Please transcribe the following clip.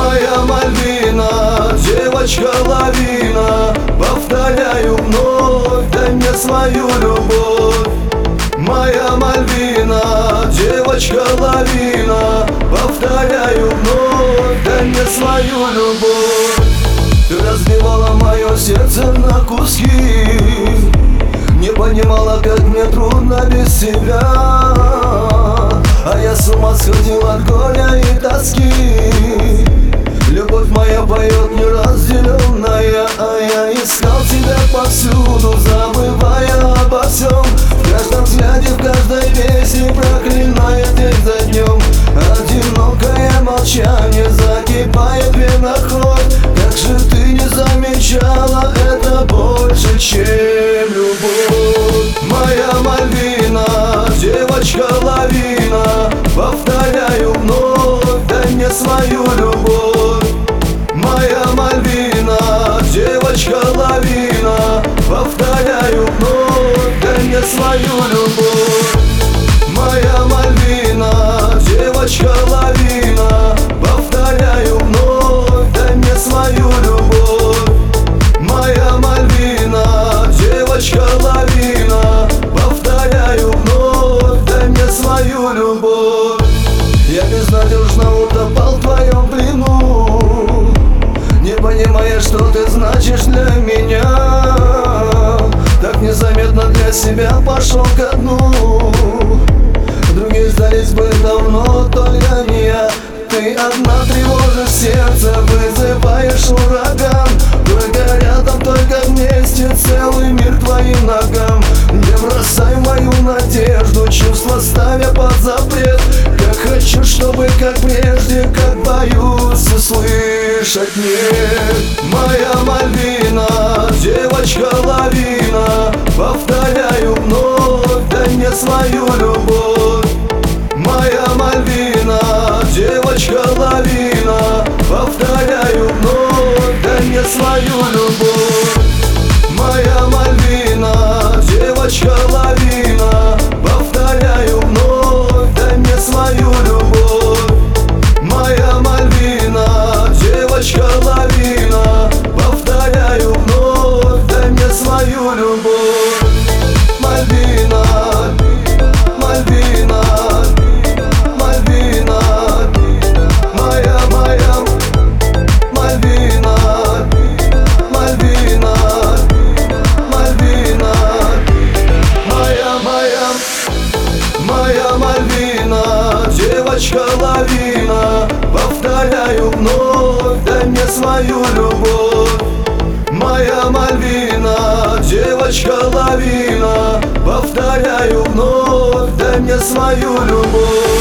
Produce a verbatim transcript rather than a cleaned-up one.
Моя Мальвина, девочка-лавина, повторяю вновь, дай мне свою любовь. Моя Мальвина, девочка-лавина, повторяю вновь, дай мне свою любовь. Ты разбивала мое сердце на куски, не понимала, как мне трудно без тебя. А я с ума сходил от горя и тоски. Любовь моя поет неразделенная, а я искал тебя повсюду, забывая обо всем. В каждом взгляде, в каждой песне, проклиная день за днем. Одинокое молчание закипает вена кровь. Как же ты не замечала, это больше, чем любовь. Моя Мальвина, девочка-лавина, повторяю вновь, дай мне свою любовь. Моя Мальвина, девочка-лавина, повторяю вновь, дай мне свою любовь. Моя Мальвина, девочка-лавина, повторяю вновь, дай мне свою любовь. Моя Мальвина, девочка-лавина, повторяю вновь, дай мне свою любовь. Я безнадежно утопал в твоем плену, не понимая, что ты значишь для меня. Так незаметно для себя пошел ко дну. Другие сдались бы давно, только не я. Ты одна тревожишь сердце, вызываешь ураган. Только рядом, только вместе, целый мир твоим ногам. Не бросай мою надежду, чувства ставя под запрет. Как хочу, чтобы как прежде, как боюсь услышать нет. Моя Мальвина, девочка-лавина, повторяю вновь, дай мне свою любовь. Моя Мальвина, девочка-лавина, повторяю вновь, дай мне свою любовь. Моя Мальвина, девочка-лавина, повторяю вновь, дай мне свою любовь. Моя Мальвина, девочка-лавина, повторяю вновь, дай мне свою любовь. Мальвина, Мальвина, Мальвина, моя, моя, Мальвина, Мальвина, Мальвина, моя, моя, моя Мальвина, девочка-лавина, повторяю вновь, дай мне свою любовь. Моя Мальвина, девочка-лавина, повторяю вновь, дай мне свою любовь.